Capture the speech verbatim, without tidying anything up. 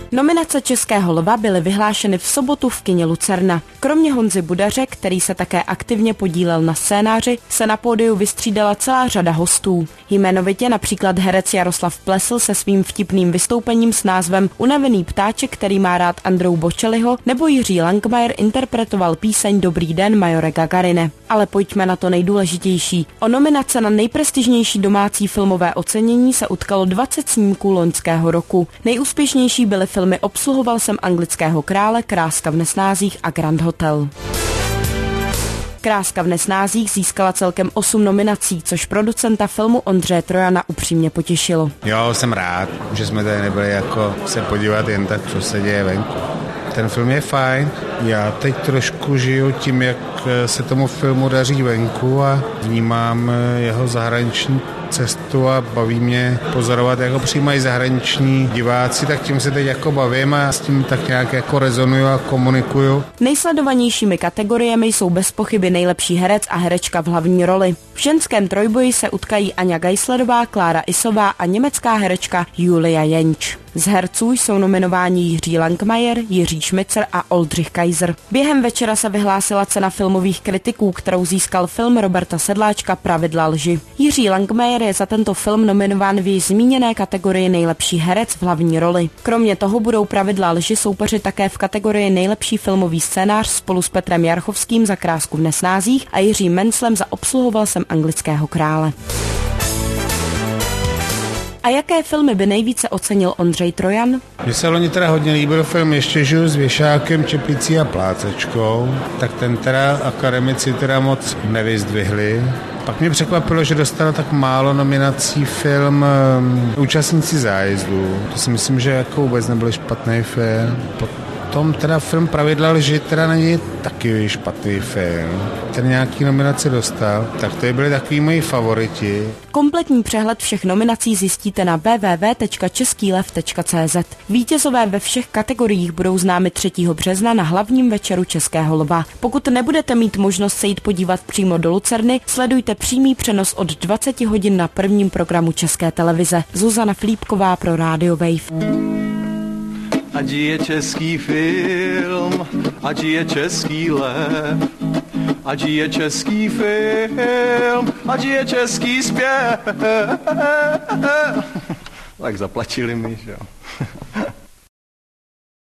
Nominace Českého lva byly vyhlášeny v sobotu v kině Lucerna. Kromě Honzy Budaře, který se také aktivně podílel na scénáři, se na pódiu vystřídala celá řada hostů. Jmenovitě například herec Jaroslav Plesl se svým vtipným vystoupením s názvem Unavený ptáček, který má rád Andreu Bocelliho, nebo Jiří Langmajer interpretoval píseň Dobrý den, majore Gagarine. Ale pojďme na to nejdůležitější. O nominace na nejprestižnější domácí filmové ocenění se utkalo dvacet snímků loňského roku. Nejúspěšnější byly filmy Obsluhoval jsem anglického krále, Kráska v nesnázích a Grand Hotel. Kráska v nesnázích získala celkem osm nominací, což producenta filmu Ondřeje Trojana upřímně potěšilo. Jo, jsem rád, že jsme tady nebyli jako se podívat jen tak, co se děje venku. Ten film je fajn. Já teď trošku žiju tím, jak se tomu filmu daří venku a vnímám jeho zahraniční cestu a baví mě pozorovat, jak ho přijímají zahraniční diváci, tak tím se teď jako bavím a s tím tak nějak jako rezonuju a komunikuju. Nejsledovanějšími kategoriemi jsou bez pochyby nejlepší herec a herečka v hlavní roli. V ženském trojboji se utkají Aňa Geislerová, Klára Isová a německá herečka Julia Jenč. Z herců jsou nominováni Jiří Langmajer, Jiří Šmicer a Oldřich Kaiser. Během večera se vyhlásila cena filmových kritiků, kterou získal film Roberta Sedláčka Pravidla lži. Jiří Langmajer je za tento film nominován v již zmíněné kategorii nejlepší herec v hlavní roli. Kromě toho budou Pravidla lži soupeřit také v kategorii nejlepší filmový scénář spolu s Petrem Jarchovským za Krásku v nesnázích a Jiřím Menclem za Obsluhoval jsem anglického krále. A jaké filmy by nejvíce ocenil Ondřej Trojan? Mně se loni teda hodně líbil film Ještě žiju s věšákem, čepicí a plácečkou, tak ten teda akademici teda moc nevyzdvihli. Pak mě překvapilo, že dostal tak málo nominací film um, Účastníci zájezdu. To si myslím, že jako vůbec nebyl špatný film. Potom teda film Pravidla lži teda není taky špatný film. Ten nějaký nominace dostal, tak to byly takový moji favoriti. Kompletní přehled všech nominací zjistíte na w w w tečka český lev tečka c z. Vítězové ve všech kategoriích budou známi třetího března na hlavním večeru Českého lva. Pokud nebudete mít možnost se jít podívat přímo do Lucerny, sledujte přímý přenos od dvacet hodin na prvním programu České televize. Zuzana Flípková pro Radio Wave. Ať je český film, ať je český lev, ať je český film, ať je český zpěv. Tak zaplatili mi, že jo.